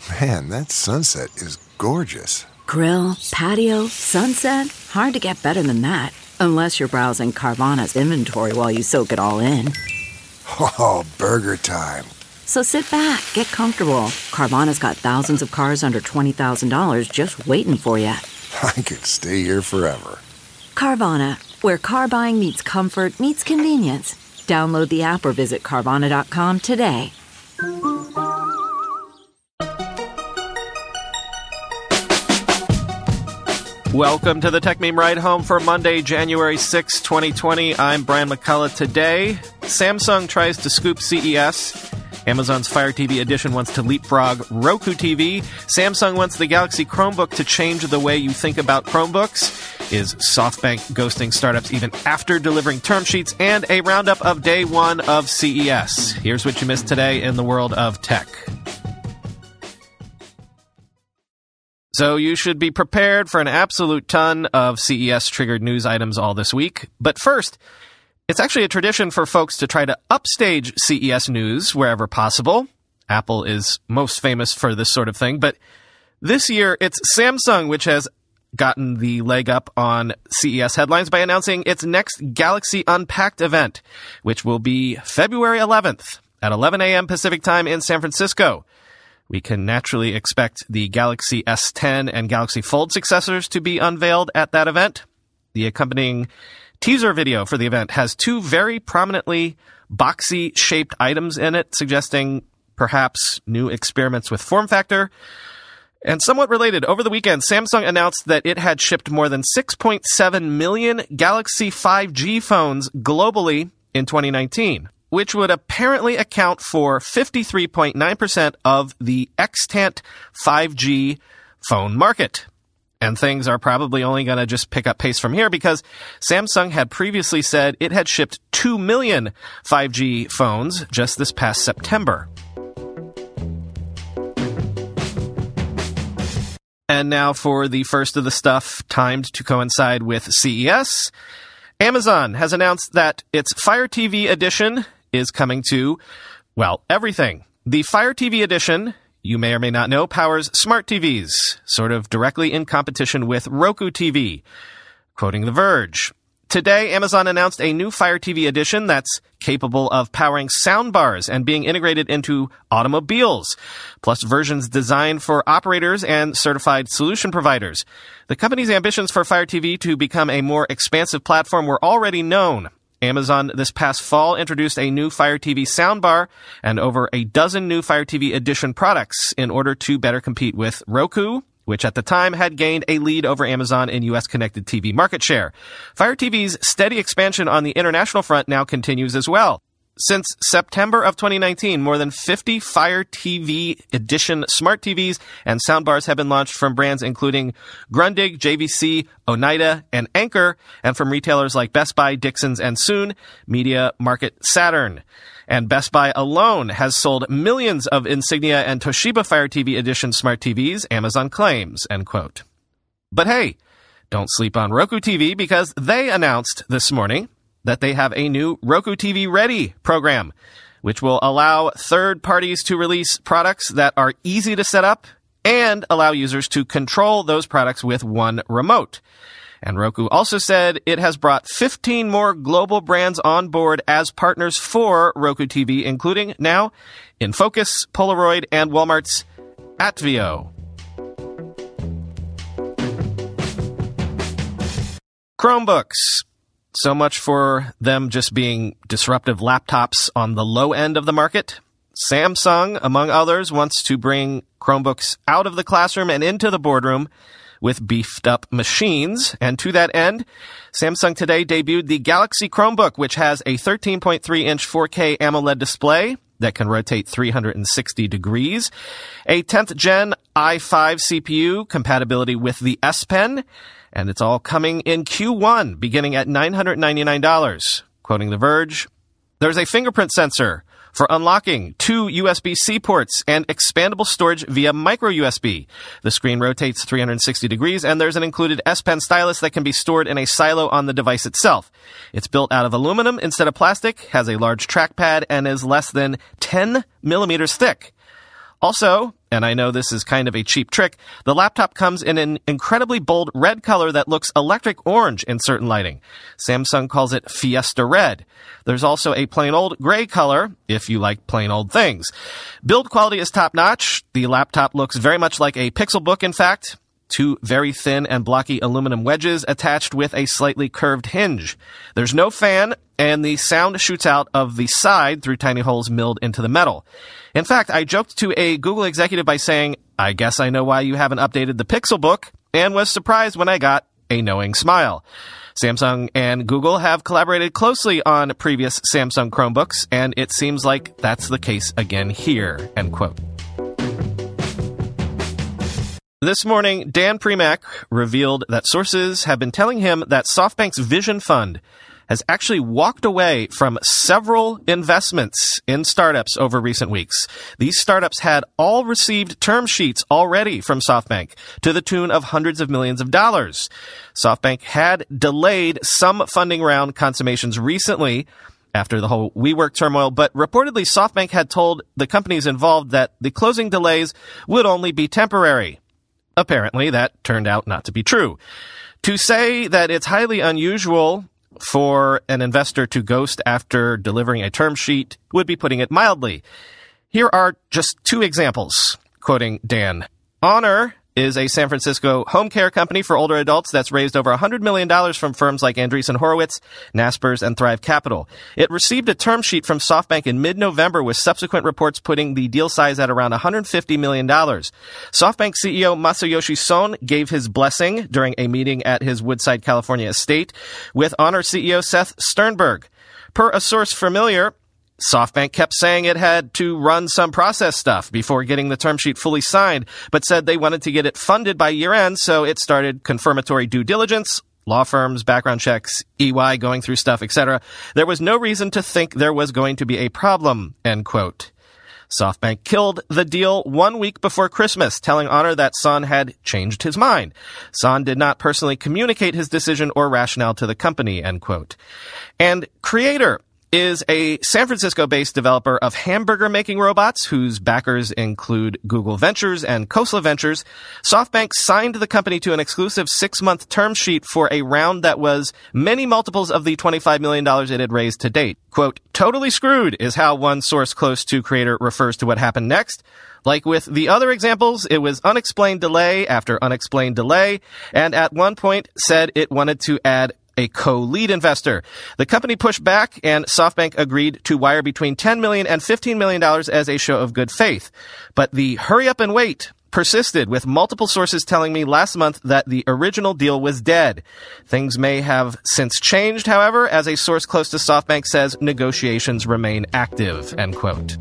Man, that sunset is gorgeous. Grill, patio, sunset. Hard to get better than that. Unless you're browsing Carvana's inventory while you soak it all in. Oh, burger time. So sit back, get comfortable. Carvana's got thousands of cars under $20,000 just waiting for you. I could stay here forever. Carvana, where car buying meets comfort, meets convenience. Download the app or visit Carvana.com today. Welcome to the Tech Meme Ride Home for Monday, January 6, 2020. I'm Brian McCullough. Today, Samsung tries to scoop CES. Amazon's Fire TV Edition wants to leapfrog Roku TV. Samsung wants the Galaxy Chromebook to change the way you think about Chromebooks. Is SoftBank ghosting startups even after delivering term sheets? And a roundup of day one of CES. Here's what you missed today in the world of tech. So you should be prepared for an absolute ton of CES-triggered news items all this week. But first, it's actually a tradition for folks to try to upstage CES news wherever possible. Apple is most famous for this sort of thing. But this year, it's Samsung which has gotten the leg up on CES headlines by announcing its next Galaxy Unpacked event, which will be February 11th at 11 a.m. Pacific time in San Francisco. We can naturally expect the Galaxy S10 and Galaxy Fold successors to be unveiled at that event. The accompanying teaser video for the event has two very prominently boxy-shaped items in it, suggesting perhaps new experiments with form factor. And somewhat related, over the weekend, Samsung announced that it had shipped more than 6.7 million Galaxy 5G phones globally in 2019. Which would apparently account for 53.9% of the extant 5G phone market. And things are probably only going to just pick up pace from here because Samsung had previously said it had shipped 2 million 5G phones just this past September. And now for the first of the stuff timed to coincide with CES. Amazon has announced that its Fire TV Edition is coming to, well, everything. The Fire TV Edition, you may or may not know, powers smart TVs, sort of directly in competition with Roku TV. Quoting The Verge, today Amazon announced a new Fire TV Edition that's capable of powering soundbars and being integrated into automobiles, plus versions designed for operators and certified solution providers. The company's ambitions for Fire TV to become a more expansive platform were already known. Amazon this past fall introduced a new Fire TV soundbar and over a dozen new Fire TV Edition products in order to better compete with Roku, which at the time had gained a lead over Amazon in U.S. connected TV market share. Fire TV's steady expansion on the international front now continues as well. Since September of 2019, more than 50 Fire TV Edition smart TVs and soundbars have been launched from brands including Grundig, JVC, Oneida, and Anker, and from retailers like Best Buy, Dixons, and soon, Media Market Saturn. And Best Buy alone has sold millions of Insignia and Toshiba Fire TV Edition smart TVs, Amazon claims, end quote. But hey, don't sleep on Roku TV because they announced this morning that they have a new Roku TV Ready program, which will allow third parties to release products that are easy to set up and allow users to control those products with one remote. And Roku also said it has brought 15 more global brands on board as partners for Roku TV, including now InFocus, Polaroid, and Walmart's Atvio. Chromebooks. So much for them just being disruptive laptops on the low end of the market. Samsung, among others, wants to bring Chromebooks out of the classroom and into the boardroom with beefed up machines. And to that end, Samsung today debuted the Galaxy Chromebook, which has a 13.3-inch 4K AMOLED display that can rotate 360 degrees, a 10th gen i5 CPU, compatibility with the S Pen, and it's all coming in Q1, beginning at $999. Quoting The Verge, there's a fingerprint sensor for unlocking 2 USB-C ports and expandable storage via micro USB. The screen rotates 360 degrees, and there's an included S Pen stylus that can be stored in a silo on the device itself. It's built out of aluminum instead of plastic, has a large trackpad, and is less than 10 millimeters thick. Also, and I know this is kind of a cheap trick, the laptop comes in an incredibly bold red color that looks electric orange in certain lighting. Samsung calls it Fiesta Red. There's also a plain old gray color, if you like plain old things. Build quality is top-notch. The laptop looks very much like a Pixelbook, in fact. 2 very thin and blocky aluminum wedges attached with a slightly curved hinge. There's no fan, and the sound shoots out of the side through tiny holes milled into the metal. In fact, I joked to a Google executive by saying, "I guess I know why you haven't updated the Pixelbook," and was surprised when I got a knowing smile. Samsung and Google have collaborated closely on previous Samsung Chromebooks, and it seems like that's the case again here, end quote. This morning, Dan Primack revealed that sources have been telling him that SoftBank's Vision Fund has actually walked away from several investments in startups over recent weeks. These startups had all received term sheets already from SoftBank to the tune of hundreds of millions of dollars. SoftBank had delayed some funding round consummations recently after the whole WeWork turmoil, but reportedly SoftBank had told the companies involved that the closing delays would only be temporary. Apparently, that turned out not to be true. To say that it's highly unusual for an investor to ghost after delivering a term sheet would be putting it mildly. Here are just 2 examples, quoting Dan. Honor is a San Francisco home care company for older adults that's raised over $100 million from firms like Andreessen Horowitz, Naspers, and Thrive Capital. It received a term sheet from SoftBank in mid-November with subsequent reports putting the deal size at around $150 million. SoftBank CEO Masayoshi Son gave his blessing during a meeting at his Woodside, California estate with Honor CEO Seth Sternberg. Per a source familiar, SoftBank kept saying it had to run some process stuff before getting the term sheet fully signed, but said they wanted to get it funded by year-end, so it started confirmatory due diligence, law firms, background checks, EY going through stuff, etc. There was no reason to think there was going to be a problem, end quote. SoftBank killed the deal 1 week before Christmas, telling Honor that Son had changed his mind. Son did not personally communicate his decision or rationale to the company, end quote. And Creator is a San Francisco-based developer of hamburger-making robots whose backers include Google Ventures and Khosla Ventures. SoftBank signed the company to an exclusive 6-month term sheet for a round that was many multiples of the $25 million it had raised to date. Quote, "Totally screwed" is how one source close to Creator refers to what happened next. Like with the other examples, it was unexplained delay after unexplained delay, and at one point said it wanted to add a co-lead investor. The company pushed back, and SoftBank agreed to wire between $10 million and $15 million as a show of good faith. But the hurry up and wait persisted, with multiple sources telling me last month that the original deal was dead. Things may have since changed, however, as a source close to SoftBank says negotiations remain active, end quote.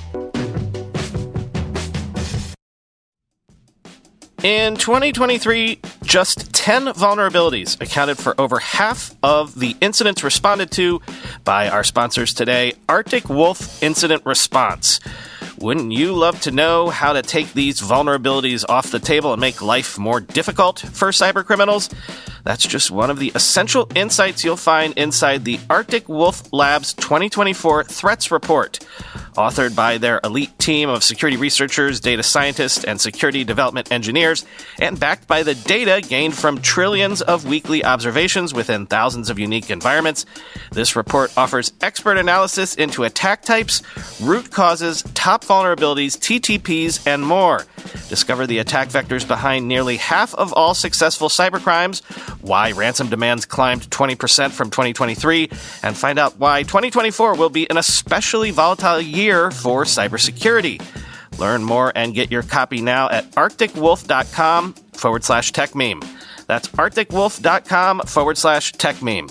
In 2023, just 10 vulnerabilities accounted for over half of the incidents responded to by our sponsors today, Arctic Wolf Incident Response. Wouldn't you love to know how to take these vulnerabilities off the table and make life more difficult for cybercriminals? That's just one of the essential insights you'll find inside the Arctic Wolf Labs 2024 Threats Report, authored by their elite team of security researchers, data scientists, and security development engineers, and backed by the data gained from trillions of weekly observations within thousands of unique environments. This report offers expert analysis into attack types, root causes, top vulnerabilities, TTPs, and more. Discover the attack vectors behind nearly half of all successful cybercrimes, why ransom demands climbed 20% from 2023, and find out why 2024 will be an especially volatile year for cybersecurity. Learn more and get your copy now at arcticwolf.com/techmeme. That's arcticwolf.com/techmeme.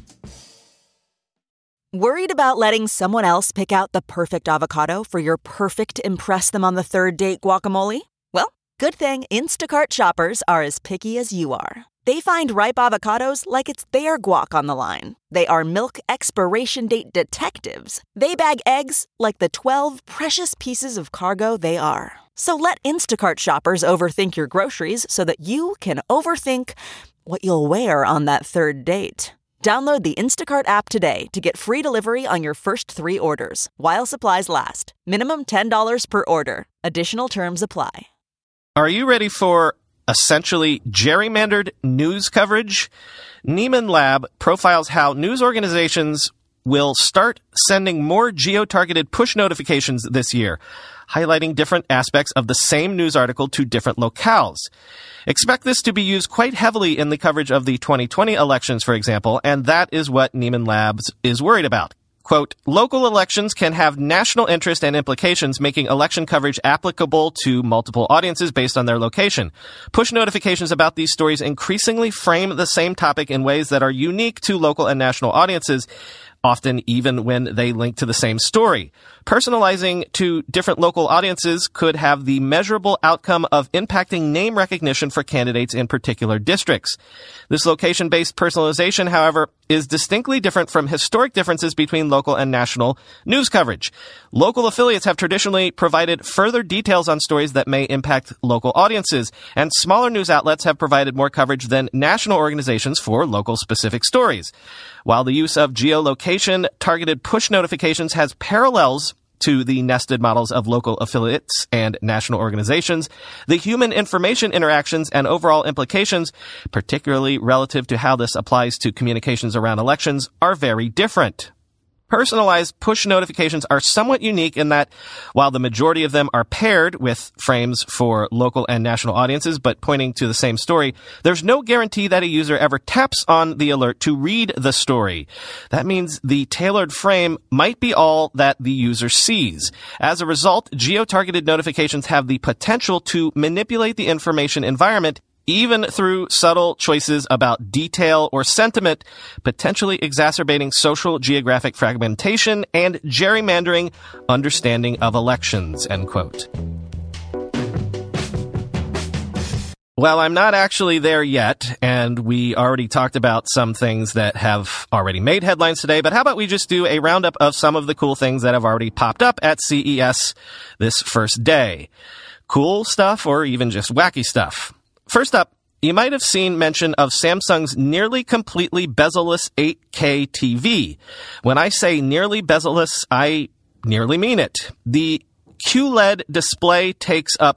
Worried about letting someone else pick out the perfect avocado for your perfect impress them on the third date guacamole? Well, good thing Instacart shoppers are as picky as you are. They find ripe avocados like it's their guac on the line. They are milk expiration date detectives. They bag eggs like the 12 precious pieces of cargo they are. So let Instacart shoppers overthink your groceries so that you can overthink what you'll wear on that third date. Download the Instacart app today to get free delivery on your first 3 orders, while supplies last. Minimum $10 per order. Additional terms apply. Are you ready for essentially gerrymandered news coverage? Nieman Lab profiles how news organizations will start sending more geo-targeted push notifications this year, highlighting different aspects of the same news article to different locales. Expect this to be used quite heavily in the coverage of the 2020 elections, for example, and that is what Nieman Labs is worried about. Quote, local elections can have national interest and implications, making election coverage applicable to multiple audiences based on their location. Push notifications about these stories increasingly frame the same topic in ways that are unique to local and national audiences, often even when they link to the same story. Personalizing to different local audiences could have the measurable outcome of impacting name recognition for candidates in particular districts. This location-based personalization, however, is distinctly different from historic differences between local and national news coverage. Local affiliates have traditionally provided further details on stories that may impact local audiences, and smaller news outlets have provided more coverage than national organizations for local specific stories. While the use of geolocation targeted push notifications has parallels to the nested models of local affiliates and national organizations, the human information interactions and overall implications, particularly relative to how this applies to communications around elections, are very different. Personalized push notifications are somewhat unique in that while the majority of them are paired with frames for local and national audiences but pointing to the same story, there's no guarantee that a user ever taps on the alert to read the story. That means the tailored frame might be all that the user sees. As a result, geo-targeted notifications have the potential to manipulate the information environment even through subtle choices about detail or sentiment, potentially exacerbating social geographic fragmentation and gerrymandering understanding of elections, end quote. Well, I'm not actually there yet, and we already talked about some things that have already made headlines today, but how about we just do a roundup of some of the cool things that have already popped up at CES this first day. Cool stuff or even just wacky stuff. First up, you might have seen mention of Samsung's nearly completely bezel-less 8K TV. When I say nearly bezel-less, I nearly mean it. The QLED display takes up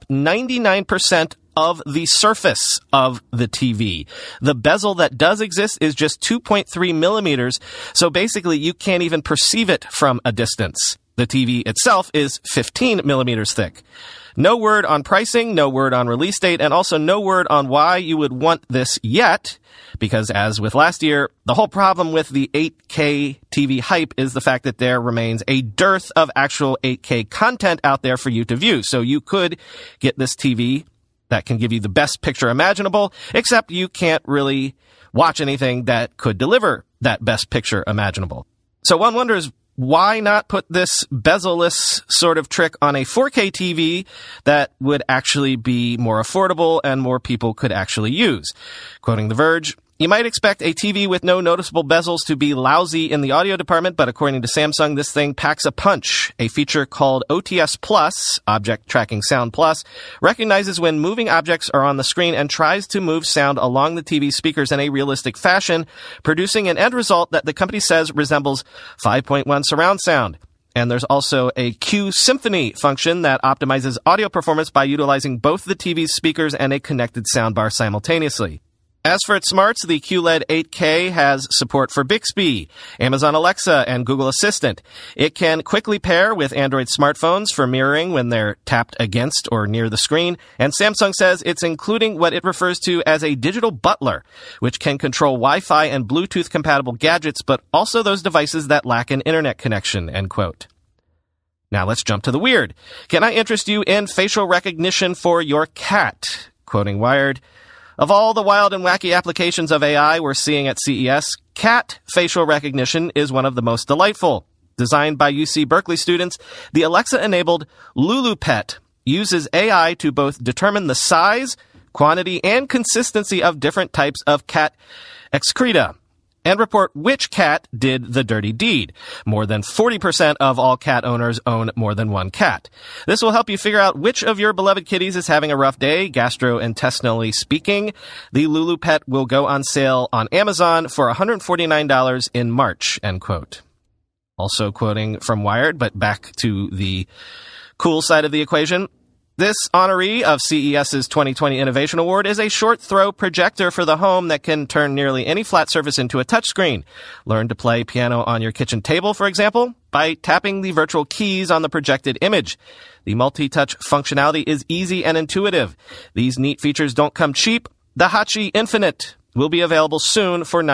99% of the surface of the TV. The bezel that does exist is just 2.3 millimeters, so basically you can't even perceive it from a distance. The TV itself is 15 millimeters thick. No word on pricing, no word on release date, and also no word on why you would want this yet, because as with last year, the whole problem with the 8K TV hype is the fact that there remains a dearth of actual 8K content out there for you to view. So you could get this TV that can give you the best picture imaginable, except you can't really watch anything that could deliver that best picture imaginable. So one wonders, why not put this bezel-less sort of trick on a 4K TV that would actually be more affordable and more people could actually use? Quoting The Verge, you might expect a TV with no noticeable bezels to be lousy in the audio department, but according to Samsung, this thing packs a punch. A feature called OTS Plus, Object Tracking Sound Plus, recognizes when moving objects are on the screen and tries to move sound along the TV speakers in a realistic fashion, producing an end result that the company says resembles 5.1 surround sound. And there's also a Q Symphony function that optimizes audio performance by utilizing both the TV's speakers and a connected soundbar simultaneously. As for its smarts, the QLED 8K has support for Bixby, Amazon Alexa, and Google Assistant. It can quickly pair with Android smartphones for mirroring when they're tapped against or near the screen, and Samsung says it's including what it refers to as a digital butler, which can control Wi-Fi and Bluetooth-compatible gadgets, but also those devices that lack an internet connection, end quote. Now let's jump to the weird. Can I interest you in facial recognition for your cat? Quoting Wired, of all the wild and wacky applications of AI we're seeing at CES, cat facial recognition is one of the most delightful. Designed by UC Berkeley students, the Alexa-enabled Lulu Pet uses AI to both determine the size, quantity, and consistency of different types of cat excreta and report which cat did the dirty deed. More than 40% of all cat owners own more than one cat. This will help you figure out which of your beloved kitties is having a rough day, gastrointestinally speaking. The Lulu Pet will go on sale on Amazon for $149 in March, end quote. Also quoting from Wired, but back to the cool side of the equation, This honoree of CES's 2020 Innovation Award is a short-throw projector for the home that can turn nearly any flat surface into a touchscreen. Learn to play piano on your kitchen table, for example, by tapping the virtual keys on the projected image. The multi-touch functionality is easy and intuitive. These neat features don't come cheap. The Hachi Infinite will be available soon for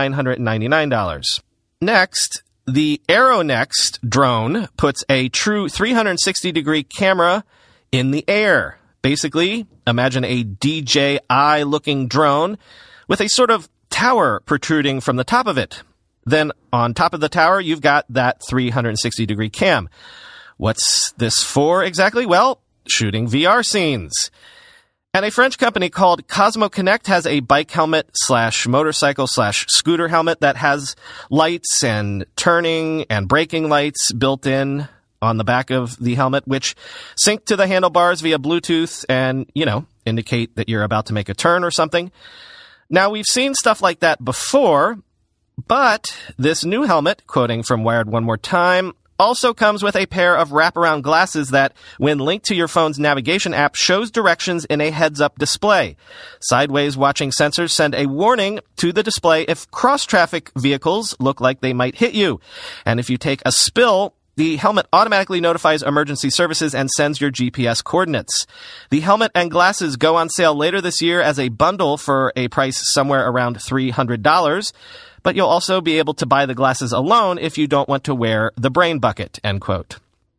$999. Next, the AeroNext drone puts a true 360-degree camera in the air. Basically, imagine a DJI-looking drone with a sort of tower protruding from the top of it. Then on top of the tower, you've got that 360-degree cam. What's this for exactly? Well, shooting VR scenes. And a French company called Cosmo Connect has a bike helmet / motorcycle / scooter helmet that has lights and turning and braking lights built in on the back of the helmet, which sync to the handlebars via Bluetooth and, indicate that you're about to make a turn or something. Now, we've seen stuff like that before, but this new helmet, quoting from Wired one more time, also comes with a pair of wraparound glasses that, when linked to your phone's navigation app, shows directions in a heads-up display. Sideways watching sensors send a warning to the display if cross-traffic vehicles look like they might hit you. And if you take a spill, the helmet automatically notifies emergency services and sends your GPS coordinates. The helmet and glasses go on sale later this year as a bundle for a price somewhere around $300, but you'll also be able to buy the glasses alone if you don't want to wear the brain bucket, end quote.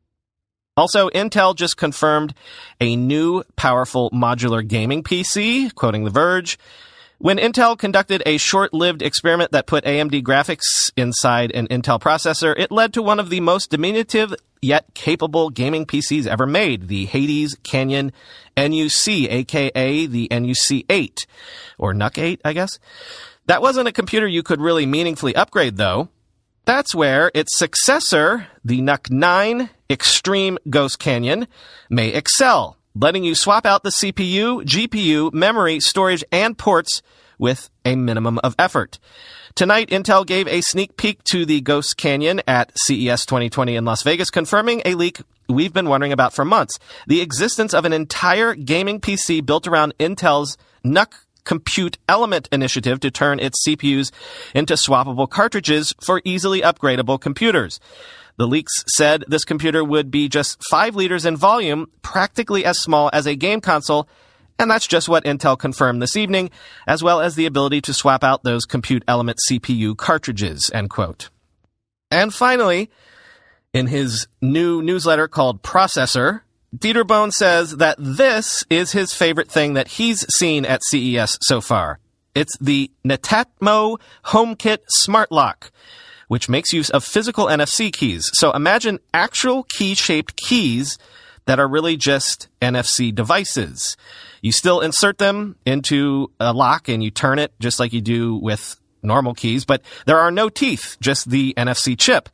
Also, Intel just confirmed a new powerful modular gaming PC, quoting The Verge. When Intel conducted a short-lived experiment that put AMD graphics inside an Intel processor, it led to one of the most diminutive yet capable gaming PCs ever made, the Hades Canyon NUC, aka the NUC 8, or NUC 8, I guess. That wasn't a computer you could really meaningfully upgrade, though. That's where its successor, the NUC 9 Extreme Ghost Canyon, may excel, letting you swap out the CPU, GPU, memory, storage, and ports with a minimum of effort. Tonight, Intel gave a sneak peek to the Ghost Canyon at CES 2020 in Las Vegas, confirming a leak we've been wondering about for months: the existence of an entire gaming PC built around Intel's NUC Compute Element initiative to turn its CPUs into swappable cartridges for easily upgradable computers. The leaks said this computer would be just 5 liters in volume, practically as small as a game console, and that's just what Intel confirmed this evening, as well as the ability to swap out those Compute Element CPU cartridges, end quote. And finally, in his new newsletter called Processor, Dieter Bohn says that this is his favorite thing that he's seen at CES so far. It's the Netatmo HomeKit Smart Lock, which makes use of physical NFC keys. So imagine actual key-shaped keys that are really just NFC devices. You still insert them into a lock and you turn it just like you do with normal keys, but there are no teeth, just the NFC chip.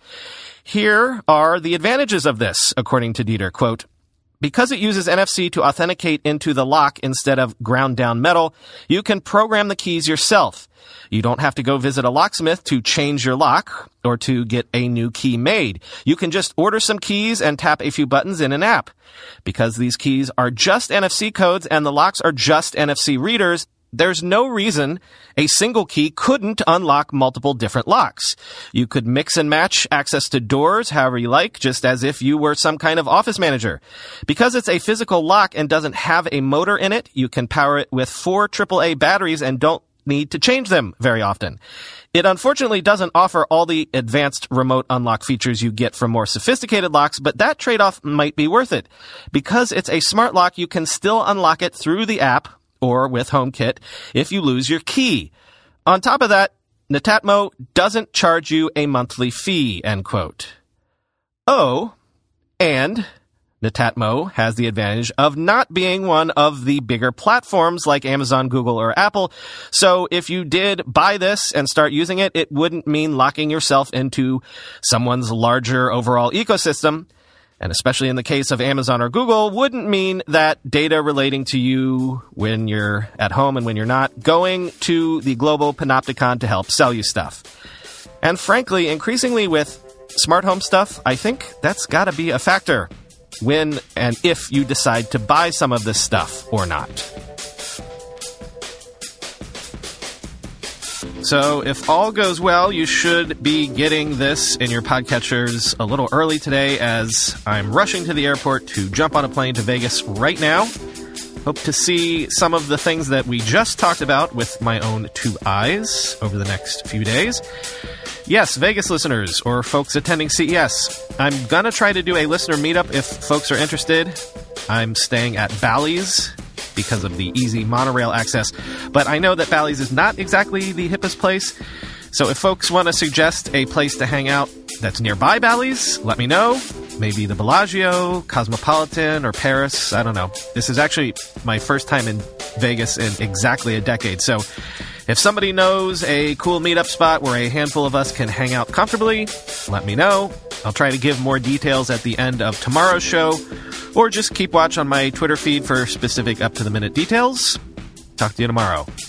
Here are the advantages of this, according to Dieter, quote, "Because it uses NFC to authenticate into the lock instead of ground-down metal, you can program the keys yourself. You don't have to go visit a locksmith to change your lock or to get a new key made. You can just order some keys and tap a few buttons in an app. Because these keys are just NFC codes and the locks are just NFC readers, there's no reason a single key couldn't unlock multiple different locks. You could mix and match access to doors however you like, just as if you were some kind of office manager. Because it's a physical lock and doesn't have a motor in it, you can power it with 4 AAA batteries and don't need to change them very often. It unfortunately doesn't offer all the advanced remote unlock features you get from more sophisticated locks, but that trade-off might be worth it. Because it's a smart lock, you can still unlock it through the app or with HomeKit if you lose your key. On top of that, Netatmo doesn't charge you a monthly fee, end quote. Oh, and Netatmo has the advantage of not being one of the bigger platforms like Amazon, Google, or Apple. So if you did buy this and start using it, it wouldn't mean locking yourself into someone's larger overall ecosystem. And especially in the case of Amazon or Google, wouldn't mean that data relating to you when you're at home and when you're not going to the global panopticon to help sell you stuff. And frankly, increasingly with smart home stuff, I think that's gotta be a factor. when and if you decide to buy some of this stuff or not. So if all goes well, you should be getting this in your podcatchers a little early today, as I'm rushing to the airport to jump on a plane to Vegas right now. Hope to see some of the things that we just talked about with my own two eyes over the next few days. Yes, Vegas listeners or folks attending CES, I'm going to try to do a listener meetup if folks are interested. I'm staying at Bally's because of the easy monorail access, but I know that Bally's is not exactly the hippest place. So if folks want to suggest a place to hang out that's nearby Bally's, let me know. Maybe the Bellagio, Cosmopolitan, or Paris. I don't know. This is actually my first time in Vegas in exactly a decade. So if somebody knows a cool meetup spot where a handful of us can hang out comfortably, let me know. I'll try to give more details at the end of tomorrow's show, or just keep watch on my Twitter feed for specific up-to-the-minute details. Talk to you tomorrow.